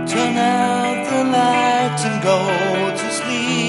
Turn out the lights and go to sleep.